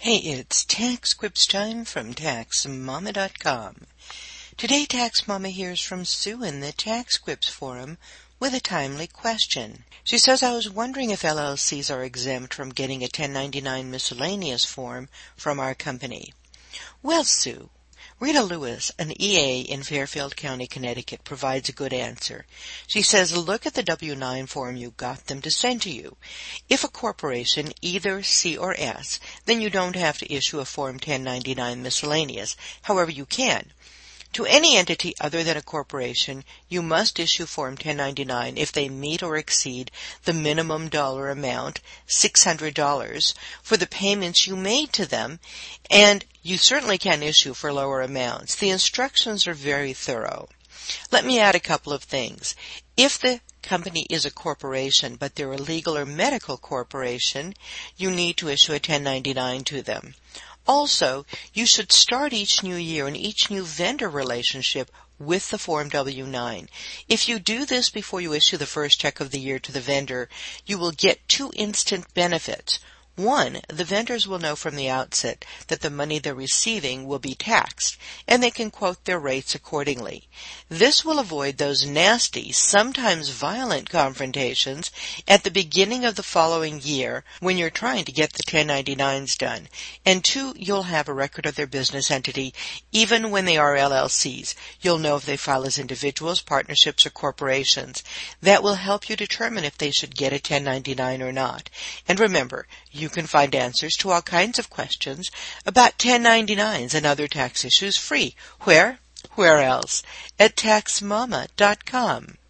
Hey, it's Tax Quips time from TaxMama.com. Today, Tax Mama hears from Sue in the Tax Quips forum with a timely question. She says, I was wondering if LLCs are exempt from getting a 1099 miscellaneous form from our company. Well, Sue, Rita Lewis, an EA in Fairfield County, Connecticut, provides a good answer. She says, look at the W-9 form you got them to send to you. If a corporation, either C or S, then you don't have to issue a Form 1099 miscellaneous. However, you can. To any entity other than a corporation, you must issue Form 1099 if they meet or exceed the minimum dollar amount, $600, for the payments you made to them, and you certainly can issue for lower amounts. The instructions are very thorough. Let me add a couple of things. If the company is a corporation, but they're a legal or medical corporation, you need to issue a 1099 to them. Also, you should start each new year and each new vendor relationship with the Form W-9. If you do this before you issue the first check of the year to the vendor, you will get two instant benefits. One, the vendors will know from the outset that the money they're receiving will be taxed, and they can quote their rates accordingly. This will avoid those nasty, sometimes violent confrontations at the beginning of the following year when you're trying to get the 1099s done. And two, you'll have a record of their business entity even when they are LLCs. You'll know if they file as individuals, partnerships, or corporations. That will help you determine if they should get a 1099 or not. And remember, you can find answers to all kinds of questions about 1099s and other tax issues free. Where? Where else? At TaxMama.com.